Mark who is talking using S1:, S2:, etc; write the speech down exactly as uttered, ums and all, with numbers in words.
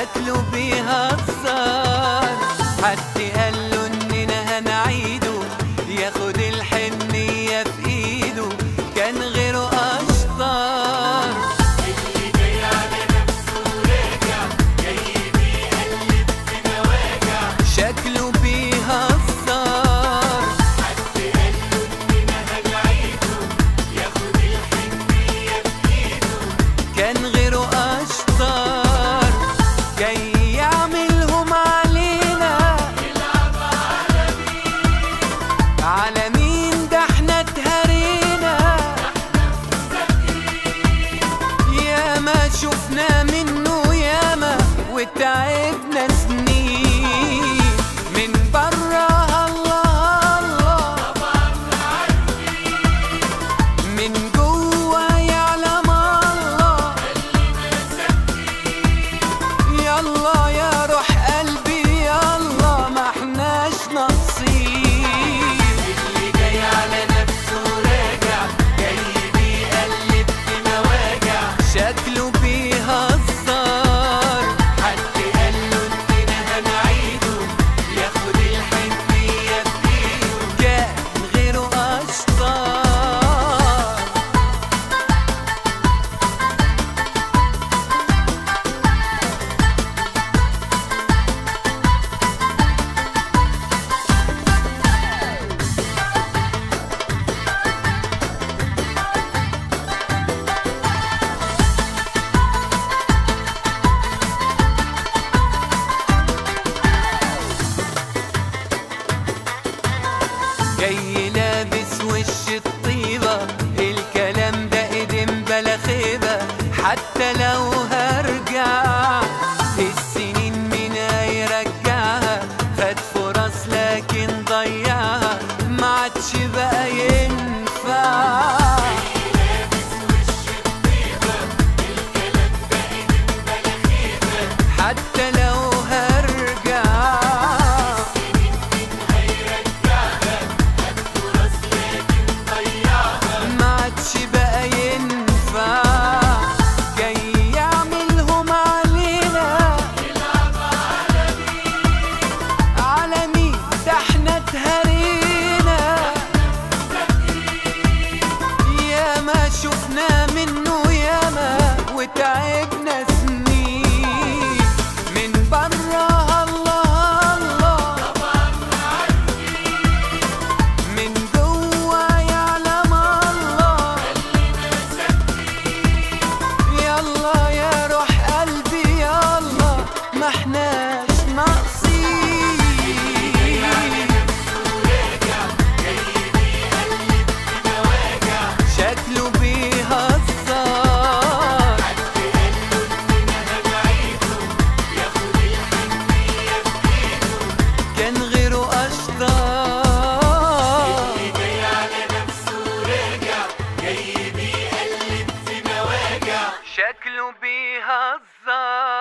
S1: شكله بيهزر، حد قاله اننا هنعيده، ياخد الحنية في ايده، كان غيره اشطر.
S2: اللي جاي على نفسه راجع، جاي بيقلب في مواجع.
S1: شكله بيهزر،
S2: حد قاله اننا هنعيده، ياخد الحنية في ايده،
S1: كان غيره اشطر. جاي يعملهم علينا،
S2: يلعب على مين؟
S1: على مين؟ ده احنا اتهرينا، ياما شفنا منه ياما وتعبنا سنين. من برا الله الله،
S2: طبعا عارفين،
S1: من جوا يعلم الله.
S2: خلينا ساكتين.
S1: يلا يا روح قلبي يلا، ما احناش ناقصين.
S2: اللي جاي على نفسه راجع، جاي بيقلب في مواجع.
S1: شكله بيهزر،
S2: حد قاله اننا هنعيده، ياخد الحنية في ايده،
S1: كان غيره اشطر. جاي لابس وش الطيبة، الكلام ده قدم بلا خيبة. حتى لو هرجع السنين من هيرجعها، خد فرص لكن ضيعها، ما عادش بقى ينفع.
S2: لابس وش الطيبة، الكلام ده قدم بلا خيبة.
S1: حتى لو هرجع
S2: سنين من هيرجعها، خد فرص لكن ضيعها.
S1: ما عادش بقى ينفع. جاي يعملهم علينا،
S2: يلعب على مين؟
S1: على مين؟ ده احنا اتهرينا، ياما شفنا منه ياما وتعبنا سنين. من برا الله الله،
S2: طبعا عارفين،
S1: من جوا يعلم الله.
S2: خلينا ساكتين.
S1: يلا يا روح قلبي يلا، ما احناش ناقصين.
S2: راجع، جاي بيقلب في مواجع.
S1: شكله بيهزر،
S2: حد قاله اننا هنعيده، ياخد الحنية في ايده،
S1: كان غيره اشطر.
S2: اللي جاي على نفسه راجع، جاي بيقلب في مواجع.
S1: شكله بيهزر.